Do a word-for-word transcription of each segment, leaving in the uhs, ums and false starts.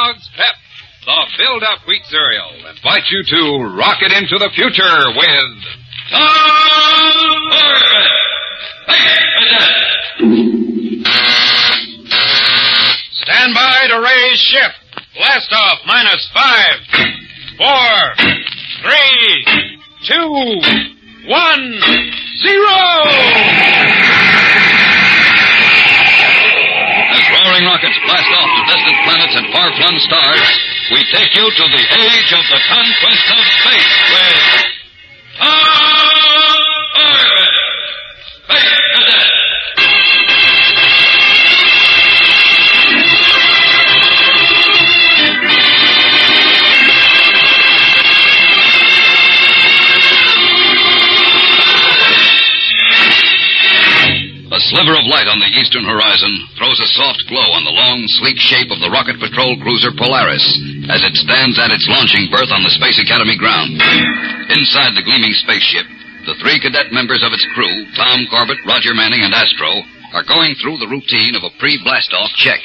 Kellogg's Pep, the build-up wheat cereal, invite you to rocket into the future with Tom Corbett. Stand by to raise ship. Blast off minus five, four, three, two, one, zero. Roaring rockets blast off to distant planets and far-flung stars, we take you to the age of the conquest of space with Tom Corbett, Space Cadet. A sliver of light on the eastern horizon throws a soft glow on the long, sleek shape of the rocket patrol cruiser Polaris as it stands at its launching berth on the Space Academy ground. Inside the gleaming spaceship, the three cadet members of its crew, Tom Corbett, Roger Manning, and Astro, are going through the routine of a pre-blast-off check.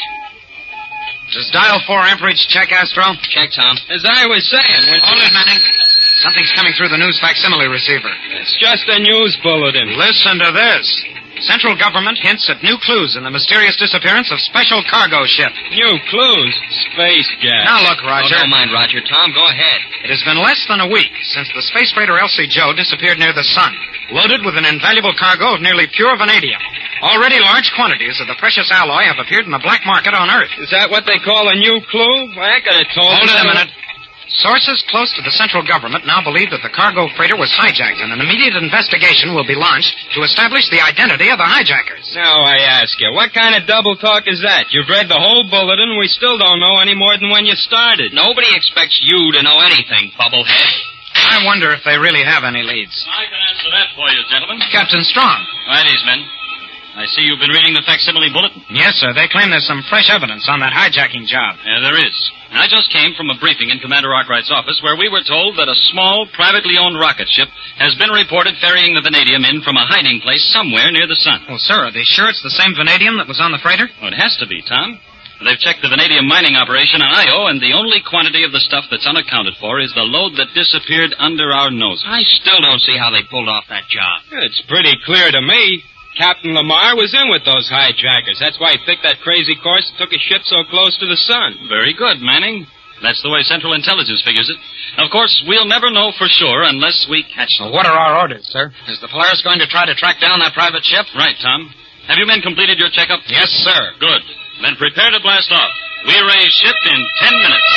Does dial four amperage check, Astro? Check, Tom. As I was saying... When... Hold it, Manning. Something's coming through the news facsimile receiver. It's just a news bulletin. Listen to this. Central government hints at new clues in the mysterious disappearance of special cargo ship. New clues? Space gas. Now look, Roger. Oh, don't mind Roger. Tom, go ahead. It has been less than a week since the space freighter Elsie Joe disappeared near the sun, loaded with an invaluable cargo of nearly pure vanadium. Already large quantities of the precious alloy have appeared in the black market on Earth. Is that what they call a new clue? Well, I could have told Hold you. it a minute. Sources close to the central government now believe that the cargo freighter was hijacked, and an immediate investigation will be launched to establish the identity of the hijackers. Now, I ask you, what kind of double talk is that? You've read the whole bulletin, we still don't know any more than when you started. Nobody expects you to know anything, Bubblehead. I wonder if they really have any leads. I can answer that for you, gentlemen. Captain Strong. Right, these men. I see you've been reading the facsimile bulletin. Yes, sir. They claim there's some fresh evidence on that hijacking job. Yeah, there is. And I just came from a briefing in Commander Arkwright's office where we were told that a small, privately owned rocket ship has been reported ferrying the vanadium in from a hiding place somewhere near the sun. Well, sir, are they sure it's the same vanadium that was on the freighter? Well, it has to be, Tom. They've checked the vanadium mining operation on Io, and the only quantity of the stuff that's unaccounted for is the load that disappeared under our noses. I still don't see how they pulled off that job. It's pretty clear to me. Captain Lamar was in with those hijackers. That's why he picked that crazy course and took a ship so close to the sun. Very good, Manning. That's the way Central Intelligence figures it. Of course, we'll never know for sure unless we catch them. Well, what are our orders, sir? Is the Polaris going to try to track down that private ship? Right, Tom. Have you men completed your checkup? Yes, sir. Good. Then prepare to blast off. We raise ship in ten minutes.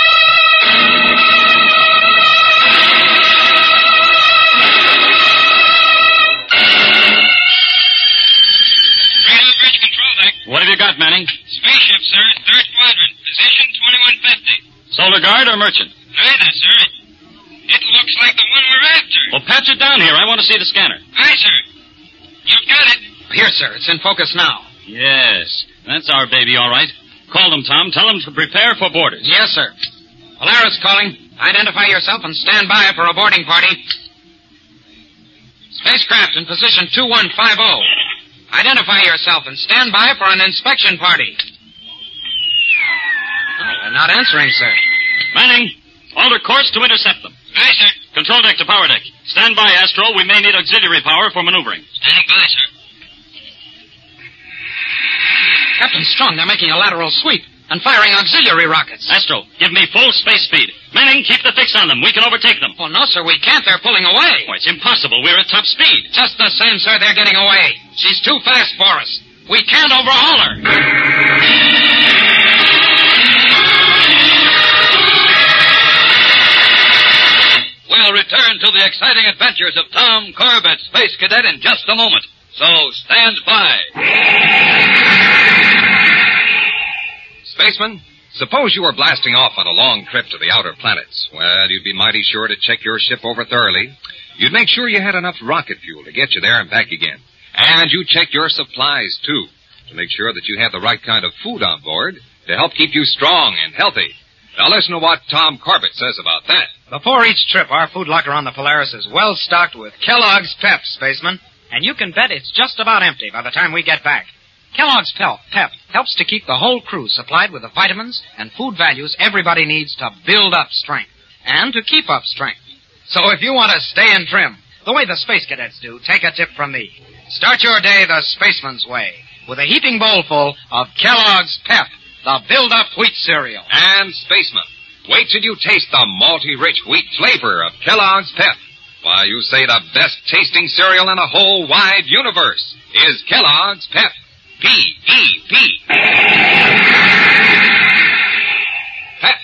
What have you got, Manning? Spaceship, sir. Third quadrant. Position twenty-one fifty. Solar Guard or merchant? Neither, sir. It looks like the one we're after. Well, patch it down here. I want to see the scanner. Aye, sir. You've got it. Here, sir. It's in focus now. Yes. That's our baby, all right. Call them, Tom. Tell them to prepare for boarders. Yes, sir. Polaris calling. Identify yourself and stand by for a boarding party. Spacecraft in position two one five zero. Identify yourself and stand by for an inspection party. Oh, they're not answering, sir. Manning, alter course to intercept them. Aye, sir. Control deck to power deck. Stand by, Astro. We may need auxiliary power for maneuvering. Standing by, sir. Captain Strong, they're making a lateral sweep and firing auxiliary rockets. Astro, give me full space speed. Manning, keep the fix on them. We can overtake them. Oh, no, sir, we can't. They're pulling away. Oh, it's impossible. We're at top speed. Just the same, sir, they're getting away. She's too fast for us. We can't overhaul her. We'll return to the exciting adventures of Tom Corbett, Space Cadet, in just a moment. So stand by. Spaceman, suppose you were blasting off on a long trip to the outer planets. Well, you'd be mighty sure to check your ship over thoroughly. You'd make sure you had enough rocket fuel to get you there and back again. And you'd check your supplies, too, to make sure that you had the right kind of food on board to help keep you strong and healthy. Now listen to what Tom Corbett says about that. Before each trip, our food locker on the Polaris is well stocked with Kellogg's Pep, spaceman. And you can bet it's just about empty by the time we get back. Kellogg's Pep, Pep helps to keep the whole crew supplied with the vitamins and food values everybody needs to build up strength and to keep up strength. So if you want to stay in trim, the way the space cadets do, take a tip from me. Start your day the spaceman's way with a heaping bowl full of Kellogg's Pep, the build-up wheat cereal. And spaceman, wait till you taste the malty rich wheat flavor of Kellogg's Pep. Why, you say the best tasting cereal in the whole wide universe is Kellogg's Pep. P E P. Pep.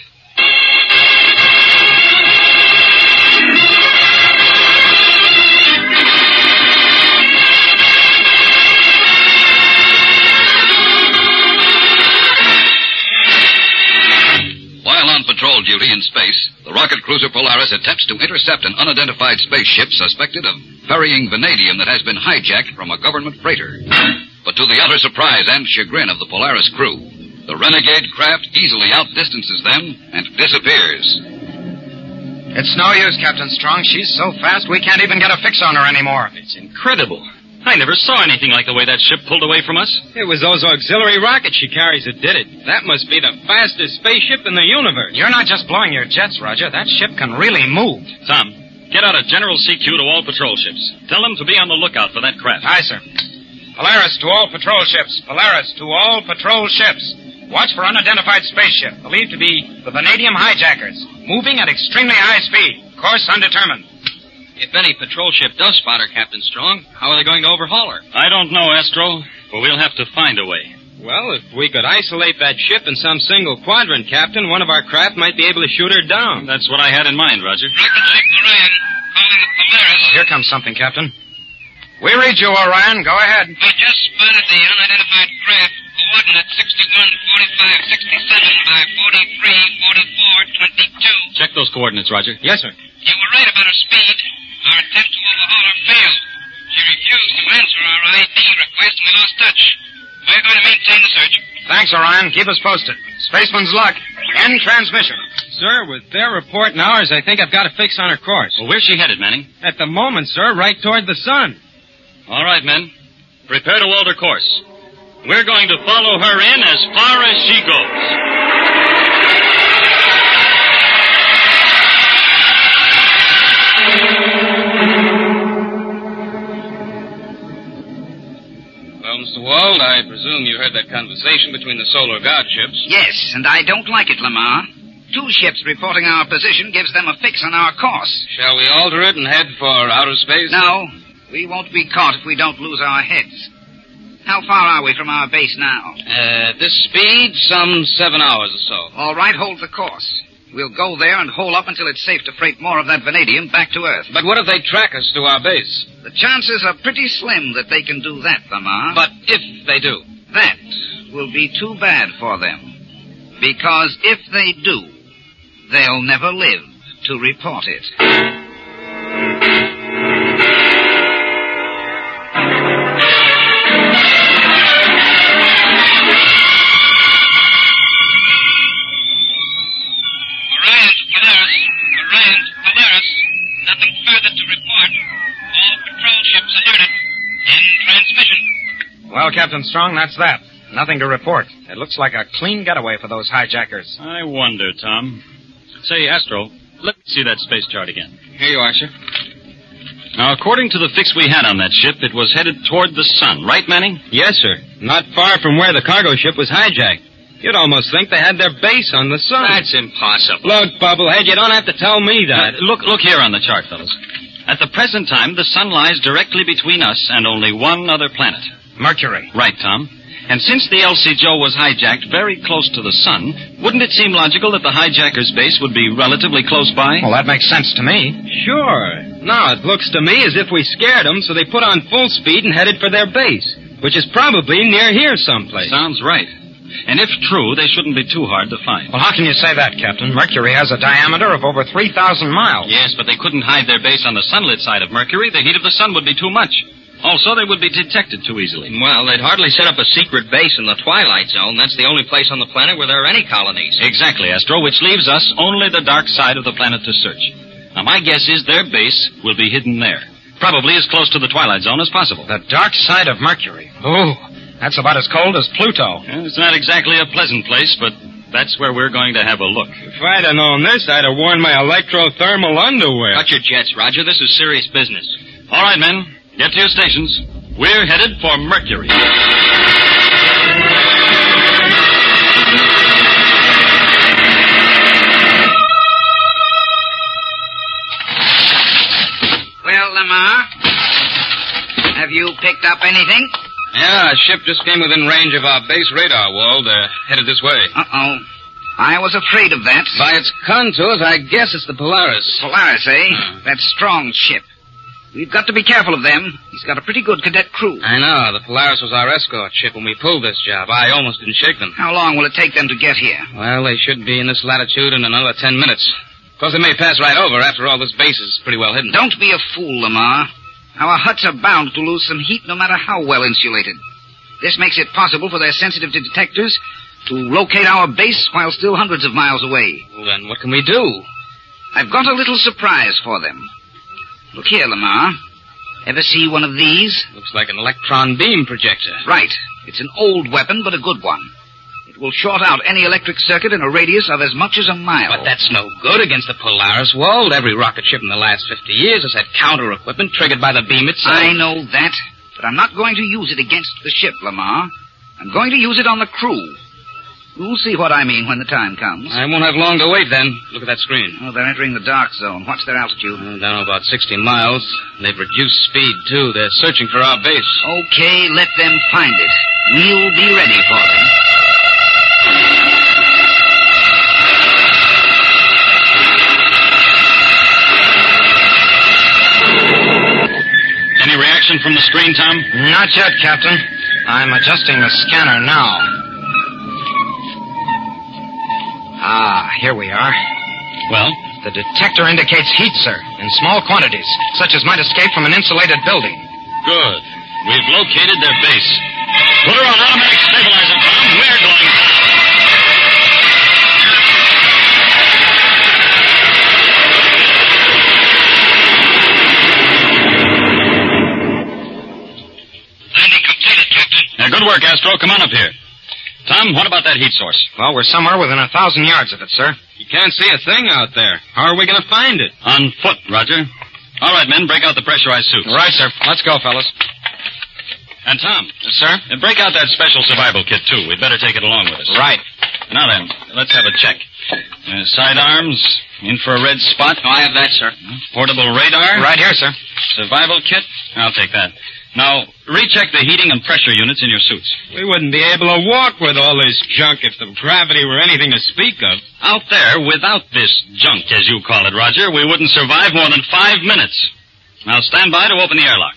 While on patrol duty in space, the rocket cruiser Polaris attempts to intercept an unidentified spaceship suspected of ferrying vanadium that has been hijacked from a government freighter. But to the utter surprise and chagrin of the Polaris crew, the renegade craft easily outdistances them and disappears. It's no use, Captain Strong. She's so fast we can't even get a fix on her anymore. It's incredible. I never saw anything like the way that ship pulled away from us. It was those auxiliary rockets she carries that did it. That must be the fastest spaceship in the universe. You're not just blowing your jets, Roger. That ship can really move. Tom, get out a General C Q to all patrol ships. Tell them to be on the lookout for that craft. Aye, sir. Polaris to all patrol ships. Polaris to all patrol ships. Watch for unidentified spaceship, believed to be the vanadium hijackers, moving at extremely high speed. Course undetermined. If any patrol ship does spot her, Captain Strong, how are they going to overhaul her? I don't know, Astro, but we'll have to find a way. Well, if we could isolate that ship in some single quadrant, Captain, one of our craft might be able to shoot her down. That's what I had in mind, Roger. Rocket Ship Orion, calling the Polaris. Here comes something, Captain. We read you, Orion. Go ahead. I just spotted the unidentified craft, coordinate sixty-one forty-five sixty-seven by forty-three forty-four twenty-two. Check those coordinates, Roger. Yes, sir. You were right about her speed. Our attempt to overhaul her failed. She refused to answer our I D request and we lost touch. We're going to maintain the search. Thanks, Orion. Keep us posted. Spaceman's luck. End transmission. Sir, with their report and ours, I think I've got a fix on her course. Well, where's she headed, Manning? At the moment, sir, right toward the sun. All right, men. Prepare to alter course. We're going to follow her in as far as she goes. Well, Mister Wald, I presume you heard that conversation between the Solar Guard ships. Yes, and I don't like it, Lamar. Two ships reporting our position gives them a fix on our course. Shall we alter it and head for outer space? No, we won't be caught if we don't lose our heads. How far are we from our base now? Uh, at this speed, some seven hours or so. All right, hold the course. We'll go there and hole up until it's safe to freight more of that vanadium back to Earth. But what if they track us to our base? The chances are pretty slim that they can do that, Lamar. But if they do? That will be too bad for them. Because if they do, they'll never live to report it. Well, Captain Strong, that's that. Nothing to report. It looks like a clean getaway for those hijackers. I wonder, Tom. Say, Astro, let me see that space chart again. Here you are, sir. Now, according to the fix we had on that ship, it was headed toward the sun, right, Manning? Yes, sir. Not far from where the cargo ship was hijacked. You'd almost think they had their base on the sun. That's impossible. Look, Bubblehead, you don't have to tell me that. Uh, look, look here on the chart, fellas. At the present time, the sun lies directly between us and only one other planet. Mercury. Right, Tom. And since the L C Joe was hijacked very close to the sun, wouldn't it seem logical that the hijacker's base would be relatively close by? Well, that makes sense to me. Sure. Now, it looks to me as if we scared them, so they put on full speed and headed for their base, which is probably near here someplace. Sounds right. And if true, they shouldn't be too hard to find. Well, how can you say that, Captain? Mercury has a diameter of over three thousand miles. Yes, but they couldn't hide their base on the sunlit side of Mercury. The heat of the sun would be too much. Also, they would be detected too easily. Well, they'd hardly set up a secret base in the Twilight Zone. That's the only place on the planet where there are any colonies. Exactly, Astro, which leaves us only the dark side of the planet to search. Now, my guess is their base will be hidden there. Probably as close to the Twilight Zone as possible. The dark side of Mercury. Oh, That's about as cold as Pluto. Well, it's not exactly a pleasant place, but that's where we're going to have a look. If I'd have known this, I'd have worn my electrothermal underwear. Cut your jets, Roger. This is serious business. All right, men. Get to your stations. We're headed for Mercury. Well, Lamar, have you picked up anything? Yeah, a ship just came within range of our base radar, Wald. Uh, headed this way. Uh-oh. I was afraid of that. By its contours, I guess it's the Polaris. Polaris, eh? Uh. That strong ship. We've got to be careful of them. He's got a pretty good cadet crew. I know. The Polaris was our escort ship when we pulled this job. I almost didn't shake them. How long will it take them to get here? Well, they should be in this latitude in another ten minutes. Of course, they may pass right over. After all, this base is pretty well hidden. Don't be a fool, Lamar. Our huts are bound to lose some heat no matter how well insulated. This makes it possible for their sensitive detectors to locate our base while still hundreds of miles away. Well, then what can we do? I've got a little surprise for them. Look here, Lamar. Ever see one of these? Looks like an electron beam projector. Right. It's an old weapon, but a good one. It will short out any electric circuit in a radius of as much as a mile. But that's no good against the Polaris, Wald. Every rocket ship in the last fifty years has had counter equipment triggered by the beam itself. I know that, but I'm not going to use it against the ship, Lamar. I'm going to use it on the crew. You'll see what I mean when the time comes. I won't have long to wait, then. Look at that screen. Oh, they're entering the dark zone. What's their altitude? Uh, down about sixty miles. They've reduced speed, too. They're searching for our base. Okay, let them find it. We'll be ready for them. Any reaction from the screen, Tom? Not yet, Captain. I'm adjusting the scanner now. Ah, here we are. Well? The detector indicates heat, sir, in small quantities, such as might escape from an insulated building. Good. We've located their base. Put her on automatic stabilizer, Tom. We're going down. Landing completed, Captain. Now, good work, Astro. Come on up here. Tom, what about that heat source? Well, we're somewhere within a thousand yards of it, sir. You can't see a thing out there. How are we going to find it? On foot, Roger. All right, men, break out the pressurized suits. Right, sir. Let's go, fellas. And Tom. Yes, sir? Uh, break out that special survival kit, too. We'd better take it along with us. Right. Now then, let's have a check. Uh, sidearms, infrared spot. Oh, I have that, sir. Portable radar. Right here, sir. Survival kit. I'll take that. Now, recheck the heating and pressure units in your suits. We wouldn't be able to walk with all this junk if the gravity were anything to speak of. Out there, without this junk, as you call it, Roger, we wouldn't survive more than five minutes. Now stand by to open the airlock.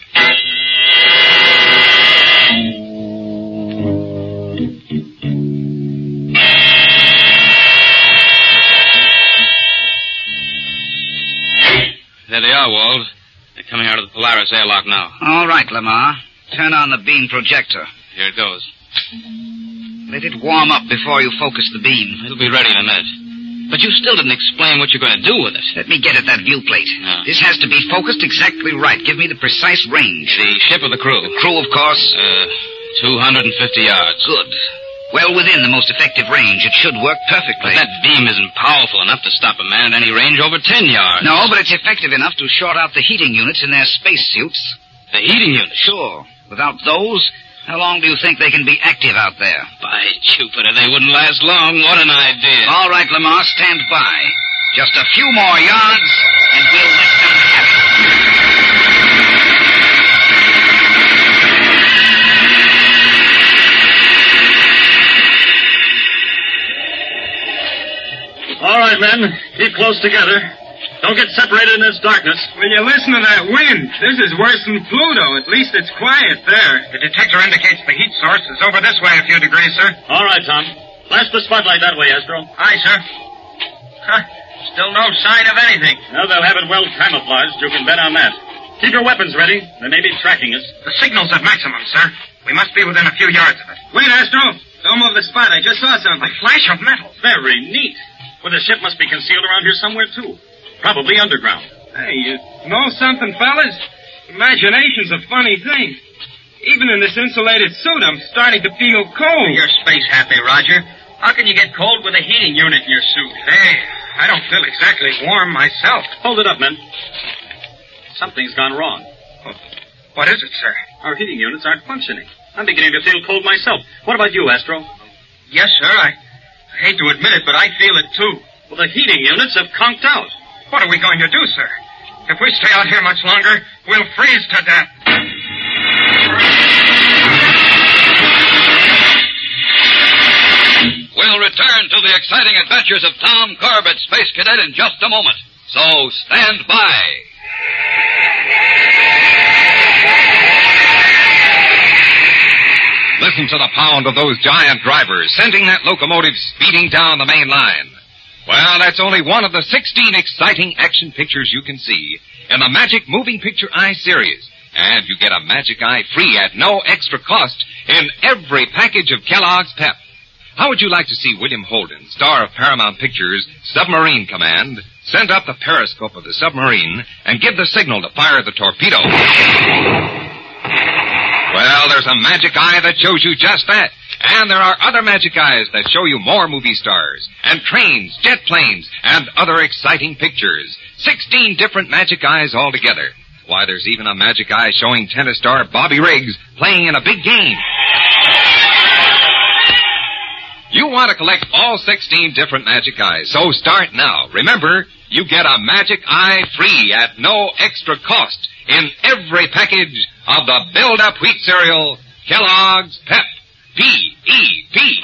There they are, Wald. They're coming out of the Polaris airlock now. All right, Lamar. Turn on the beam projector. Here it goes. Let it warm up before you focus the beam. It'll be ready in a minute. But you still didn't explain what you're going to do with it. Let me get at that viewplate. Yeah. This has to be focused exactly right. Give me the precise range. The ship or the crew? The crew, of course. Uh, two hundred fifty yards. Good. Well within the most effective range. It should work perfectly. But that beam isn't powerful enough to stop a man at any range over ten yards. No, but it's effective enough to short out the heating units in their spacesuits. The heating units? Sure. Without those, how long do you think they can be active out there? By Jupiter, they wouldn't last long. What an idea. All right, Lamar, stand by. Just a few more yards, and we'll let them have it. All right, men. Keep close together. Don't get separated in this darkness. Will you listen to that wind? This is worse than Pluto. At least it's quiet there. The detector indicates the heat source is over this way a few degrees, sir. All right, Tom. Flash the spotlight that way, Astro. Aye, sir. Huh. Still no sign of anything. Now they'll have it well camouflaged. You can bet on that. Keep your weapons ready. They may be tracking us. The signal's at maximum, sir. We must be within a few yards of it. Wait, Astro. Don't move the spot. I just saw something. A flash of metal. Very neat. Well, the ship must be concealed around here somewhere, too. Probably underground. Hey, you know something, fellas? Imagination's a funny thing. Even in this insulated suit, I'm starting to feel cold. You're space happy, Roger. How can you get cold with a heating unit in your suit? Hey, I don't feel exactly warm myself. Hold it up, men. Something's gone wrong. What is it, sir? Our heating units aren't functioning. I'm beginning to feel cold myself. What about you, Astro? Yes, sir. I, I hate to admit it, but I feel it too. Well, the heating units have conked out. What are we going to do, sir? If we stay out here much longer, we'll freeze to death. We'll return to the exciting adventures of Tom Corbett, Space Cadet, in just a moment. So stand by. Listen to the pound of those giant drivers, sending that locomotive speeding down the main line. Well, that's only one of the sixteen exciting action pictures you can see in the Magic Moving Picture Eye series. And you get a Magic Eye free at no extra cost in every package of Kellogg's Pep. How would you like to see William Holden, star of Paramount Pictures' Submarine Command, send up the periscope of the submarine and give the signal to fire the torpedo? Well, there's a Magic Eye that shows you just that. And there are other Magic Eyes that show you more movie stars, and trains, jet planes, and other exciting pictures. Sixteen different Magic Eyes altogether. Why, there's even a Magic Eye showing tennis star Bobby Riggs playing in a big game. You want to collect all sixteen different Magic Eyes, so start now. Remember, you get a Magic Eye free at no extra cost in every package of the Build-Up Wheat Cereal, Kellogg's Pep. P E P.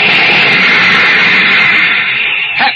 Pep.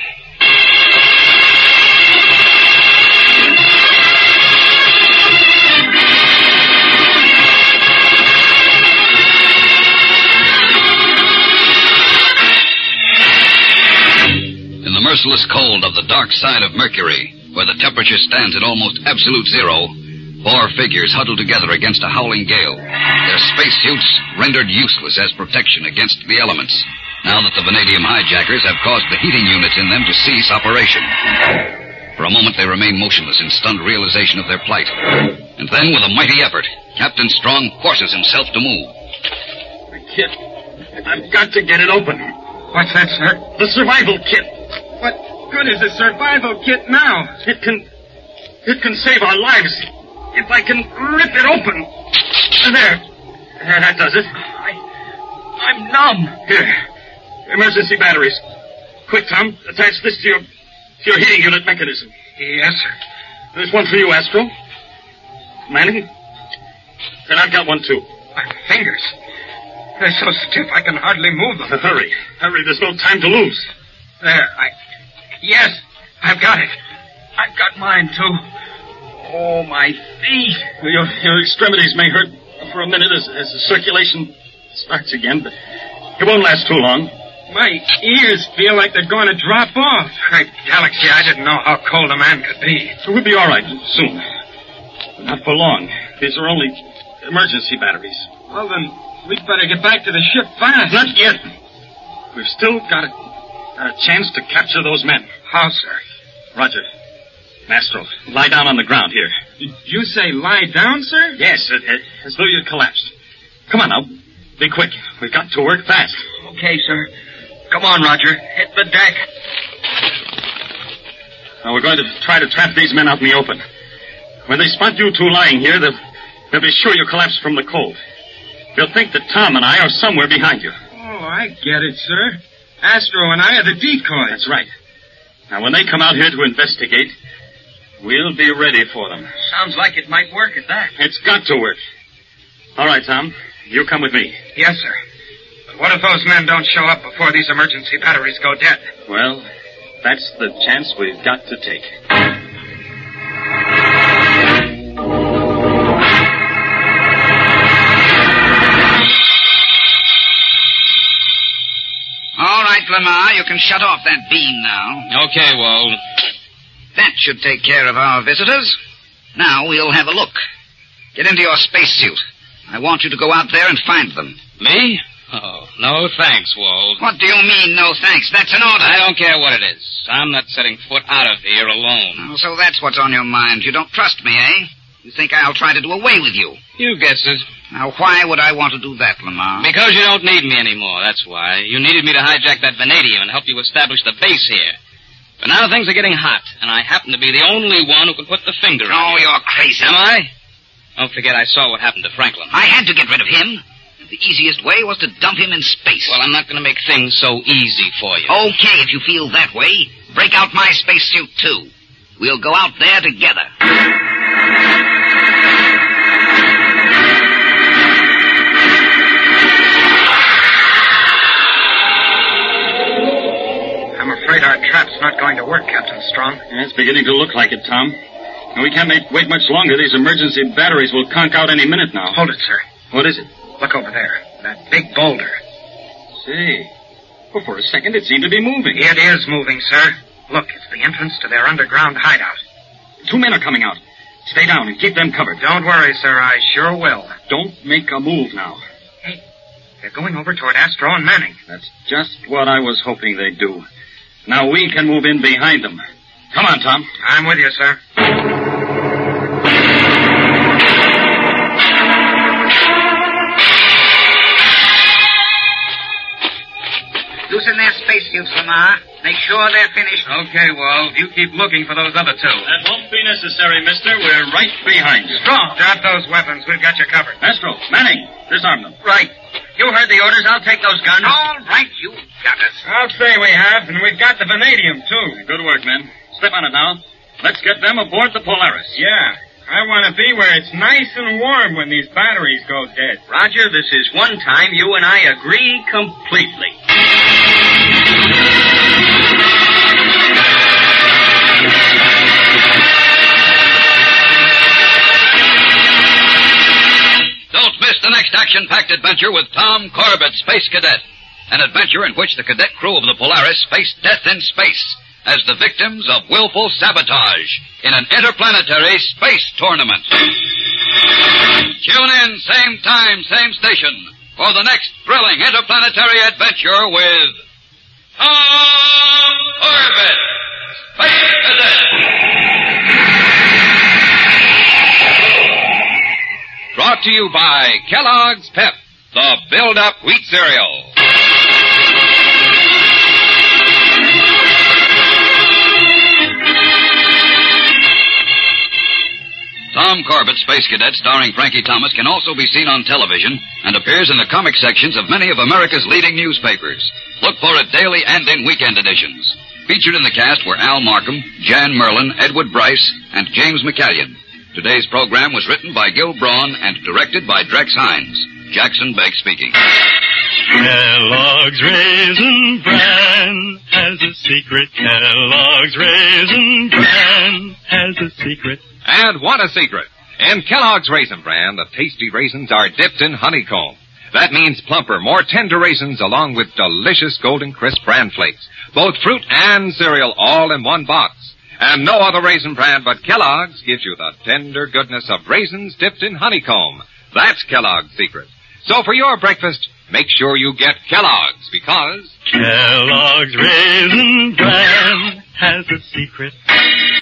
In the merciless cold of the dark side of Mercury, where the temperature stands at almost absolute zero, four figures huddled together against a howling gale, their spacesuits rendered useless as protection against the elements, now that the vanadium hijackers have caused the heating units in them to cease operation. For a moment, they remain motionless in stunned realization of their plight. And then, with a mighty effort, Captain Strong forces himself to move. The kit. I've got to get it open. What's that, sir? The survival kit. What good is a survival kit now? It can... It can save our lives. If I can rip it open. There. There, that does it. I, I'm numb. Here. Emergency batteries. Quick, Tom. Attach this to your, to your heating unit mechanism. Yes, sir. There's one for you, Astro. Manning? And I've got one, too. My fingers. They're so stiff I can hardly move them. Hurry. Hurry. There's no time to lose. There. I... Yes. I've got it. I've got mine, too. Oh, my feet. Your, your extremities may hurt for a minute as, as the circulation starts again, but it won't last too long. My ears feel like they're going to drop off. Great galaxy, I didn't know how cold a man could be. We'll be all right soon. But not for long. These are only emergency batteries. Well, then, we'd better get back to the ship fast. Not yet. We've still got a, got a chance to capture those men. How, sir? Roger. Astro, lie down on the ground here. You say lie down, sir? Yes, uh, uh, as though you'd collapsed. Come on now. Be quick. We've got to work fast. Okay, sir. Come on, Roger. Hit the deck. Now, we're going to try to trap these men out in the open. When they spot you two lying here, they'll, they'll be sure you collapsed from the cold. They'll think that Tom and I are somewhere behind you. Oh, I get it, sir. Astro and I are the decoys. That's right. Now, when they come out here to investigate, we'll be ready for them. Sounds like it might work at that. It's got to work. All right, Tom. You come with me. Yes, sir. But what if those men don't show up before these emergency batteries go dead? Well, that's the chance we've got to take. All right, Lamar, you can shut off that beam now. Okay, Wald. That should take care of our visitors. Now we'll have a look. Get into your spacesuit. I want you to go out there and find them. Me? Oh, no thanks, Wald. What do you mean, no thanks? That's an order. I don't care what it is. I'm not setting foot out of here alone. Oh, so that's what's on your mind. You don't trust me, eh? You think I'll try to do away with you? You guess it. Now, why would I want to do that, Lamar? Because you don't need me anymore, that's why. You needed me to hijack that vanadium and help you establish the base here. But now things are getting hot, and I happen to be the only one who can put the finger on Oh, you. you're crazy. Am I? Don't forget I saw what happened to Franklin. I had to get rid of him. The easiest way was to dump him in space. Well, I'm not going to make things so easy for you. Okay, if you feel that way, break out my spacesuit, too. We'll go out there together. I'm afraid our trap's not going to work, Captain Strong. Yeah, it's beginning to look like it, Tom. And we can't make, wait much longer. These emergency batteries will conk out any minute now. Hold it, sir. What is it? Look over there. That big boulder. Say, well, for a second it seemed to be moving. It is moving, sir. Look, it's the entrance to their underground hideout. Two men are coming out. Stay down and keep them covered. Don't worry, sir. I sure will. Don't make a move now. Hey, they're going over toward Astro and Manning. That's just what I was hoping they'd do. Now we can move in behind them. Come on, Tom. I'm with you, sir. Loosen their spacesuits, Lamar. Make sure they're finished. Okay, Walt. You keep looking for those other two. That won't be necessary, mister. We're right behind you. Strong. Drop those weapons. We've got you covered. Astro, Manning, disarm them. Right. You heard the orders. I'll take those guns. All right, you got us. I'll say we have, and we've got the vanadium, too. Good work, men. Step on it now. Let's get them aboard the Polaris. Yeah. I want to be where it's nice and warm when these batteries go dead. Roger, this is one time you and I agree completely. Don't miss the next action-packed adventure with Tom Corbett, Space Cadet. An adventure in which the cadet crew of the Polaris face death in space as the victims of willful sabotage in an interplanetary space tournament. Tune in, same time, same station, for the next thrilling interplanetary adventure with Tom Corbett, Space Cadet. Brought to you by Kellogg's Pep, the build-up wheat cereal. Tom Corbett, Space Cadet, starring Frankie Thomas, can also be seen on television and appears in the comic sections of many of America's leading newspapers. Look for it daily and in weekend editions. Featured in the cast were Al Markham, Jan Merlin, Edward Bryce, and James McCallion. Today's program was written by Gil Braun and directed by Drex Hines. Jackson Begg speaking. Kellogg's Raisin Bran has a secret. Kellogg's Raisin Bran has a secret. And what a secret! In Kellogg's Raisin Bran, the tasty raisins are dipped in honeycomb. That means plumper, more tender raisins along with delicious golden crisp bran flakes. Both fruit and cereal all in one box. And no other raisin brand but Kellogg's gives you the tender goodness of raisins dipped in honeycomb. That's Kellogg's secret. So for your breakfast, make sure you get Kellogg's, because Kellogg's Raisin Bran has a secret.